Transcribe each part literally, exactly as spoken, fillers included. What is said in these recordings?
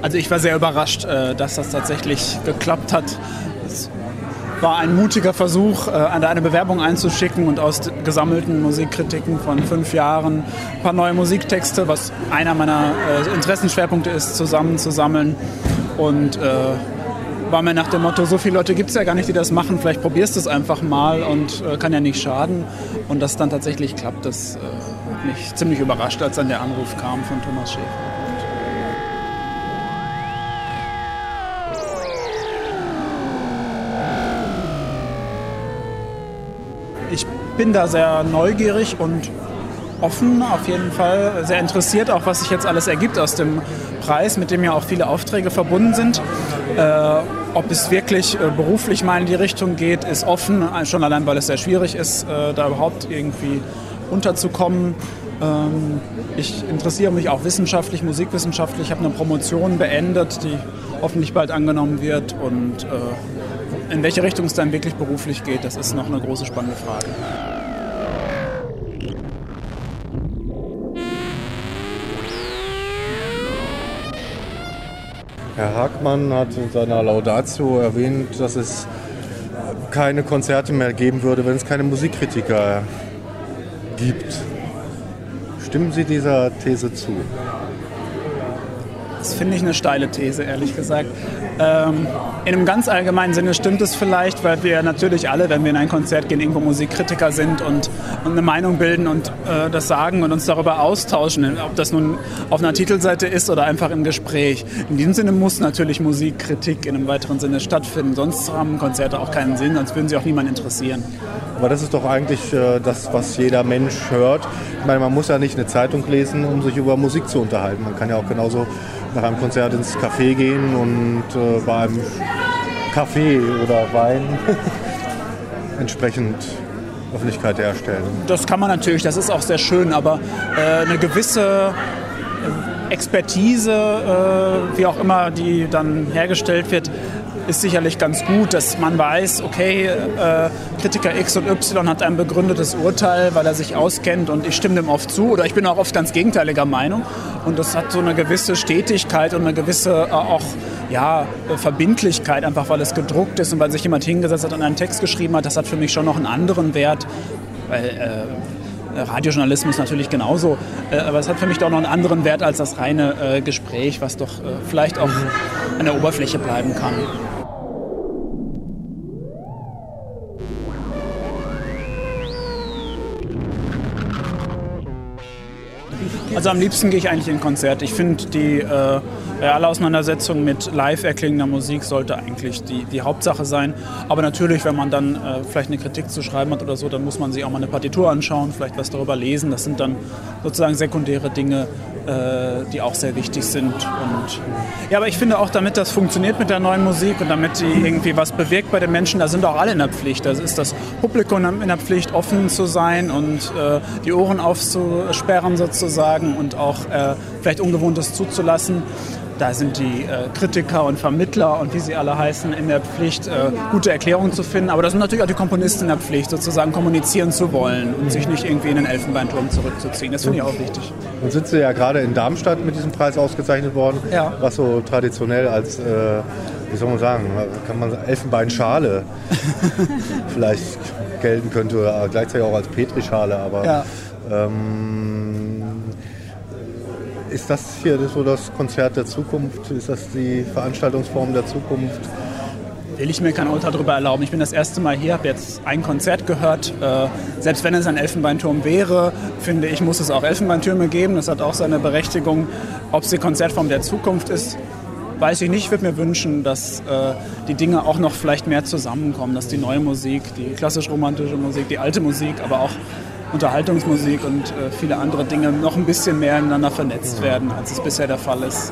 Also ich war sehr überrascht, dass das tatsächlich geklappt hat. Es war ein mutiger Versuch, eine Bewerbung einzuschicken und aus gesammelten Musikkritiken von fünf Jahren ein paar neue Musiktexte, was einer meiner Interessenschwerpunkte ist, zusammenzusammeln. Und äh, war mir nach dem Motto, so viele Leute gibt es ja gar nicht, die das machen, vielleicht probierst du es einfach mal und äh, kann ja nicht schaden. Und dass es dann tatsächlich klappt, das äh, hat mich ziemlich überrascht, als dann der Anruf kam von Thomas Schäfer. Ich bin da sehr neugierig und offen, auf jeden Fall sehr interessiert, auch was sich jetzt alles ergibt aus dem Preis, mit dem ja auch viele Aufträge verbunden sind. Äh, ob es wirklich äh, beruflich mal in die Richtung geht, ist offen, schon allein, weil es sehr schwierig ist, äh, da überhaupt irgendwie unterzukommen. Ähm, ich interessiere mich auch wissenschaftlich, musikwissenschaftlich. Ich habe eine Promotion beendet, die hoffentlich bald angenommen wird. Und äh, in welche Richtung es dann wirklich beruflich geht, das ist noch eine große, spannende Frage. Herr Hagmann hat in seiner Laudatio erwähnt, dass es keine Konzerte mehr geben würde, wenn es keine Musikkritiker gibt. Stimmen Sie dieser These zu? Das finde ich eine steile These, ehrlich gesagt. Ähm, in einem ganz allgemeinen Sinne stimmt es vielleicht, weil wir natürlich alle, wenn wir in ein Konzert gehen, irgendwo Musikkritiker sind und, und eine Meinung bilden und äh, das sagen und uns darüber austauschen, ob das nun auf einer Titelseite ist oder einfach im Gespräch. In diesem Sinne muss natürlich Musikkritik in einem weiteren Sinne stattfinden, sonst haben Konzerte auch keinen Sinn, sonst würden sie auch niemanden interessieren. Aber das ist doch eigentlich äh, das, was jeder Mensch hört. Ich meine, man muss ja nicht eine Zeitung lesen, um sich über Musik zu unterhalten. Man kann ja auch genauso nach einem Konzert ins Café gehen und äh, bei einem Kaffee oder Wein entsprechend Öffentlichkeit herstellen. Das kann man natürlich, das ist auch sehr schön, aber äh, eine gewisse Expertise, äh, wie auch immer die dann hergestellt wird, ist sicherlich ganz gut, dass man weiß, okay, äh, Kritiker X und Y hat ein begründetes Urteil, weil er sich auskennt und ich stimme dem oft zu oder ich bin auch oft ganz gegenteiliger Meinung und das hat so eine gewisse Stetigkeit und eine gewisse äh, auch ja, Verbindlichkeit, einfach weil es gedruckt ist und weil sich jemand hingesetzt hat und einen Text geschrieben hat, das hat für mich schon noch einen anderen Wert, weil äh, Radiojournalismus natürlich genauso, äh, aber es hat für mich doch noch einen anderen Wert als das reine äh, Gespräch, was doch äh, vielleicht auch an der Oberfläche bleiben kann. Also am liebsten gehe ich eigentlich in Konzert. Ich finde, die äh, reale Auseinandersetzung mit live erklingender Musik sollte eigentlich die, die Hauptsache sein. Aber natürlich, wenn man dann äh, vielleicht eine Kritik zu schreiben hat oder so, dann muss man sich auch mal eine Partitur anschauen, vielleicht was darüber lesen. Das sind dann sozusagen sekundäre Dinge, äh, die auch sehr wichtig sind. Und ja, aber ich finde auch, damit das funktioniert mit der neuen Musik und damit die irgendwie was bewirkt bei den Menschen, da sind auch alle in der Pflicht. Da ist das Publikum in der Pflicht, offen zu sein und äh, die Ohren aufzusperren sozusagen und auch äh, vielleicht Ungewohntes zuzulassen. Da sind die äh, Kritiker und Vermittler und wie sie alle heißen in der Pflicht, äh, gute Erklärungen zu finden. Aber da sind natürlich auch die Komponisten in der Pflicht, sozusagen kommunizieren zu wollen und sich nicht irgendwie in den Elfenbeinturm zurückzuziehen. Das finde ich auch wichtig. Nun sind Sie ja gerade in Darmstadt mit diesem Preis ausgezeichnet worden, ja. Was so traditionell als, äh, wie soll man sagen, kann man Elfenbeinschale vielleicht gelten könnte oder gleichzeitig auch als Petrischale. Aber ja. ähm, ist das hier so das Konzert der Zukunft? Ist das die Veranstaltungsform der Zukunft? Will ich mir kein Urteil darüber erlauben. Ich bin das erste Mal hier, habe jetzt ein Konzert gehört. Äh, selbst wenn es ein Elfenbeinturm wäre, finde ich, muss es auch Elfenbeintürme geben. Das hat auch seine Berechtigung. Ob es die Konzertform der Zukunft ist, weiß ich nicht. Ich würde mir wünschen, dass äh, die Dinge auch noch vielleicht mehr zusammenkommen. Dass die neue Musik, die klassisch-romantische Musik, die alte Musik, aber auch Unterhaltungsmusik und äh, viele andere Dinge noch ein bisschen mehr miteinander vernetzt werden, als es bisher der Fall ist.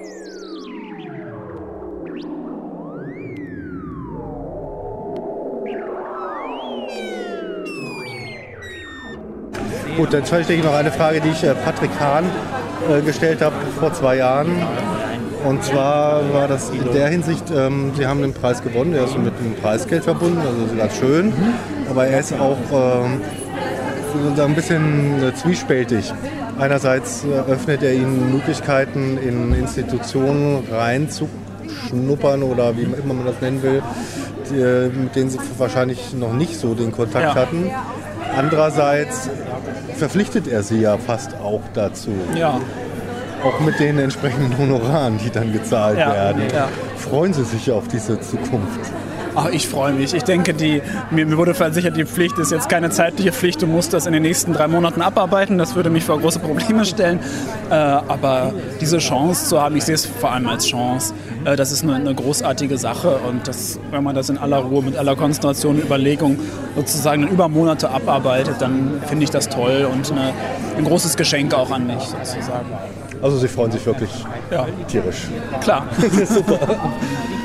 Gut, dann stelle ich noch eine Frage, die ich äh, Patrick Hahn äh, gestellt habe vor zwei Jahren. Und zwar war das in der Hinsicht, ähm, Sie haben den Preis gewonnen, der ist mit einem Preisgeld verbunden, also ganz schön. Mhm. Aber er ist auch ähm, ein bisschen äh, zwiespältig. Einerseits öffnet er ihnen Möglichkeiten, in Institutionen reinzuschnuppern oder wie immer man das nennen will, die, mit denen sie wahrscheinlich noch nicht so den Kontakt ja. hatten. Andererseits verpflichtet er sie ja fast auch dazu. Ja. Auch mit den entsprechenden Honoraren, die dann gezahlt ja. werden. Ja. Freuen Sie sich auf diese Zukunft? Ach, ich freue mich. Ich denke, die, mir, mir wurde versichert, die Pflicht ist jetzt keine zeitliche Pflicht. Du musst das in den nächsten drei Monaten abarbeiten. Das würde mich vor große Probleme stellen. Äh, aber diese Chance zu haben, ich sehe es vor allem als Chance, äh, das ist eine, eine großartige Sache. Und das, wenn man das in aller Ruhe, mit aller Konzentration und Überlegung sozusagen über Monate abarbeitet, dann finde ich das toll und eine, ein großes Geschenk auch an mich sozusagen. Also Sie freuen sich wirklich ja. tierisch. Klar. Super.